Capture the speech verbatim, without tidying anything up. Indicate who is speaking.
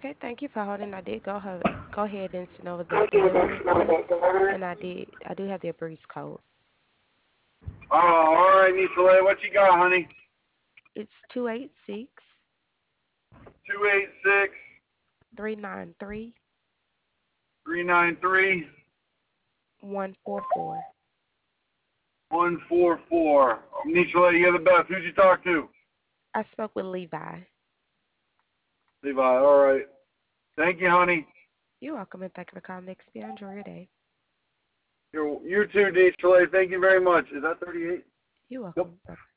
Speaker 1: Okay, thank you for holding. I did go ahead, go ahead and send over the delivery request, and I did. I do have your breeze code.
Speaker 2: Oh, all right, Nicolay, what you got, honey?
Speaker 1: It's two eight six
Speaker 2: Two eight six
Speaker 1: three nine three
Speaker 2: three nine three
Speaker 1: one four four.
Speaker 2: one four four. Nicolay, you're the best. Who'd you talk to?
Speaker 1: I spoke with Levi.
Speaker 2: Levi. All right. Thank you, honey.
Speaker 1: You're welcome, and thank you for calling X P. Enjoy your day.
Speaker 2: You're you too, Nicolay. Thank you very much. Is that thirty-eight?
Speaker 1: You're
Speaker 2: Yep.
Speaker 1: welcome. Bye.